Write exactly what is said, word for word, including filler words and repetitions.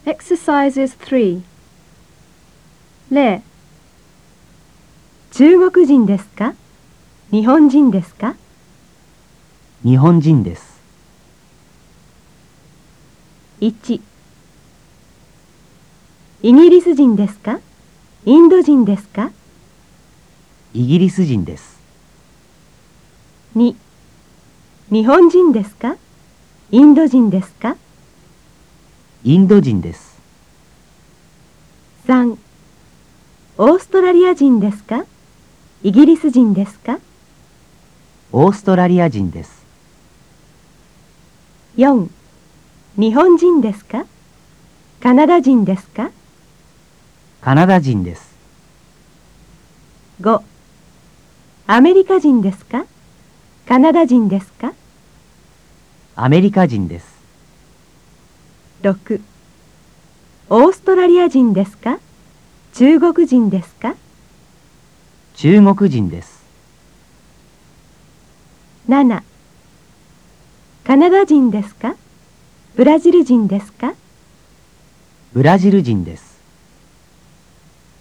Exercises three. 例。中国人ですか？日本人ですか？ 日本人です。 いち. イギリス人ですか？インド人ですか？ イギリス人です。 に. 日本人ですか？インド人ですか？ インド人です。 さん. オーストラリア人ですか？イギリス人ですか？ オーストラリア人です。 よん. 日本人ですか？カナダ人ですか？ カナダ人です。 ご. アメリカ人ですか？カナダ人ですか？ アメリカ人です。 ろく. オーストラリア人ですか？中国人ですか？ 中国人です。 なな. カナダ人ですか？ブラジル人ですか？ ブラジル人です。